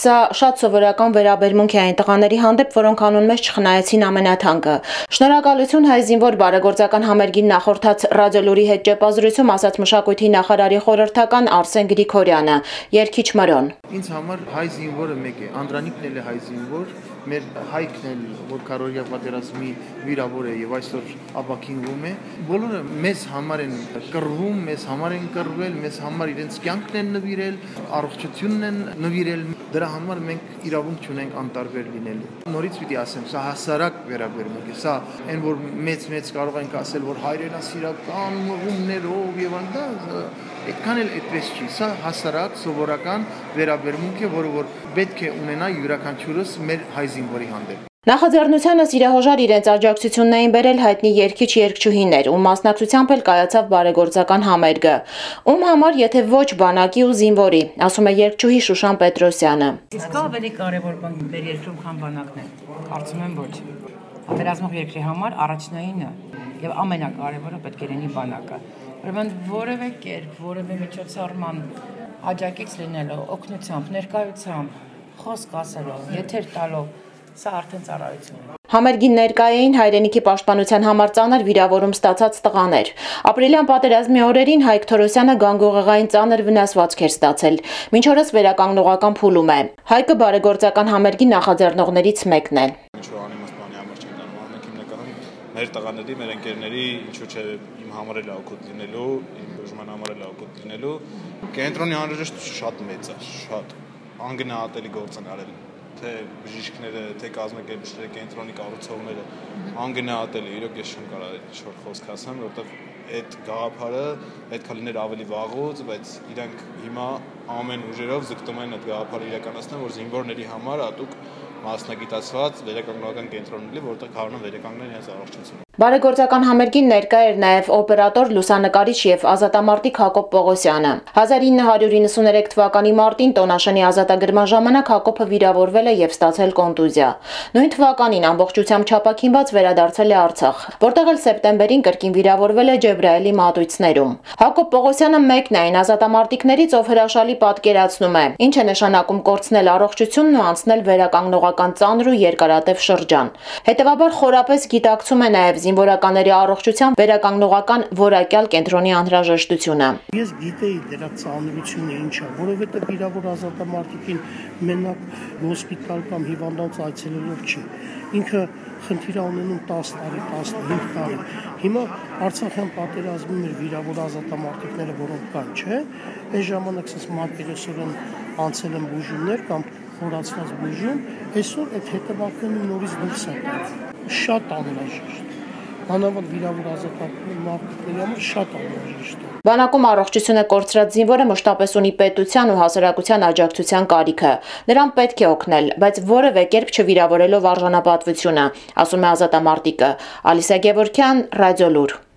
Սա շատ սովորական վերաբերմունք է այն տղաների հանդեպ, որոնք անուն մեջ չխնայեցին ամենաթանկը։ Շնորհակալություն հայ զինվոր բարեգործական համերգին նախորդած ռադիոլուրի հետ ճեպազրույցում ասաց մշակույթի նախարարի խորհրդական Արսեն Գրիգորյանը, երգիչ Մրոն։ Ինձ համար հայ զինվորը մեկ է, Անդրանիկն էլ է հայ զինվոր, մեր հայքն էլ, որ Քարորիա պատերազմի վիրավոր է եւ այսօր ապաքինվում է, բոլորը մեզ համար են կռվում, մեզ համար են կռվել, մեզ համար իրենց կյանքն են նվիրել, առողջությունն են նվիրել, դրա համար մենք իրավունք չունենք անտարբեր լինելու։ Նորից պիտի ասեմ, սա հասարակ վերաբերմունք է, սա այն որ մեծ կարող ենք ասել, որ հայրենասիրական մղումներով եւ այլն, այդքան էլ այդպես չի, սա հասարակ սովորական վերաբերմունք է, որը որ պետք է ունենա յուրաքանչյուրս մեր հայ զինվորի հանդեպ։ Նախաձեռնությանը սիրահոժար իրենց աջակցությունն էին բերել հայտնի երգիչ-երգչուհիներ, ում մասնակցությամբ էլ կայացավ բարեգործական համերգը, ում համար եթե ոչ բանակի ու զինվորի, ասում է երգչուհի Շուշան Պետրոսյանը։ Իսկ ավելի կարևոր բան մեր երկրում քան բանակն է, կարծում եմ ոչ։ Պատերազմող երկրի համար առաջնայինը եւ ամենակարևորը պետք է լինի բանակը։ Ուրեմն որևէ կերպ, որևէ միջոցառման աջակից լինելով, օգնությամբ, ներկայությամբ, խոսք ասելով, եթեր տալով, սա արդեն ծառայություն է։ Համերգին ներկա էին հայրենիքի պաշտպանության համար ծանր վիրավորում ստացած տղաներ։ Ապրիլյան պատերազմի օրերին Հայկ Թորոսյանը գանգուղեղային ծանր վնասվածք էր ստացել։ Մինչ օրս վերականգնողական փուլում է։ Հայկը բարեգործական համերգի նախաձեռնողներից մեկն է։ Մեր տղաների, մեր ընկերների, ինչու՞ չէ իմ համար էլ օգուտ լինելու, իմ բուժման համար էլ օգուտ լինելու։ Կենտրոնի անհրաժեշտությունը շատ մեծ է, շատ անգնահատելի գործ են արել, թե բժիշկները, թե կազմակերպիչները, կենտրոնի կառուցողները, անգնահատելի, իրոք ես չեմ կարող ինչ-որ խոսք ասեմ, որովհետև այդ գաղափարը պետք է լիներ ավելի վաղուց, բայց իրանք հիմա ամեն ուժերով ձգտում են այդ գաղափարը իրականացնել, որ զինվորների համար հատուկ մասնագիտացված վերականգնողական կենտրոն լինի, որտեղ կարողանան վերականգնել իրենց առողջությունը։ Բարեգործական համերգին ներկա էր նաև օպերատոր, լուսանկարիչ եւ ազատամարտիկ Հակոբ Պողոսյանը։ 1993 թվականի մարտին տոնաշնի ազատագրման ժամանակ Հակոբը վիրավորվել է եւ ստացել կոնտուզիա։ Նույն թվականին ամբողջությամբ չափակինված վերադարձել է Արցախ, որտեղ էլ սեպտեմբերին կրկին վիրավորվել է Ջեբրայելի մատույցներում։ Հակոբ Պողոսյանը մեկն է այն ազատամարտիկներից, ով հրաշալի պատկերացնում է, ինչ է նշանակում կորցնել առողջությունն ու անցնել վերականգնողական ծանր ու երկարատև շրջան։ Հետևաբար խորապես գիտակցում է նաև զինվորականների առողջության վերականգնողական որակյալ կենտրոնի անհրաժեշտությունը։ Ես գիտեի դրա ծանրությունը ինչ է, որովհետև վիրավոր ազատամարտիկին մենակ հոսպիտալ կամ հիվանդանոց այցելելով չի։ Ինքը խնդիր ունենում 10 տարի, 15 տարի։ Հիմա Արցախյան պատերազմում մեր վիրավոր ազատամարտիկները, որոնք կան, չէ, այս ժամանակ ասես մակերեսորեն անցել են բուժումներ կամ խորացված բուժում, այսօր այդ հետևանքները նորից դուրս է տալիս։ Շատ անհրաժեշտ։ Հանավան վիրավոր ազատամարտիկների համար շատ անհրաժեշտ է։ Բանակում առողջությունը կորցրած զինվորը մշտապես ունի պետության ու հասարակության աջակցության կարիքը։ Նրան պետք է օգնել, բայց որևէ կերպ չվիրավորելով արժանապատվությունը, ասում է ազատամարտիկը։ Ալիսա Գևորգյան, Ռադիոլուր։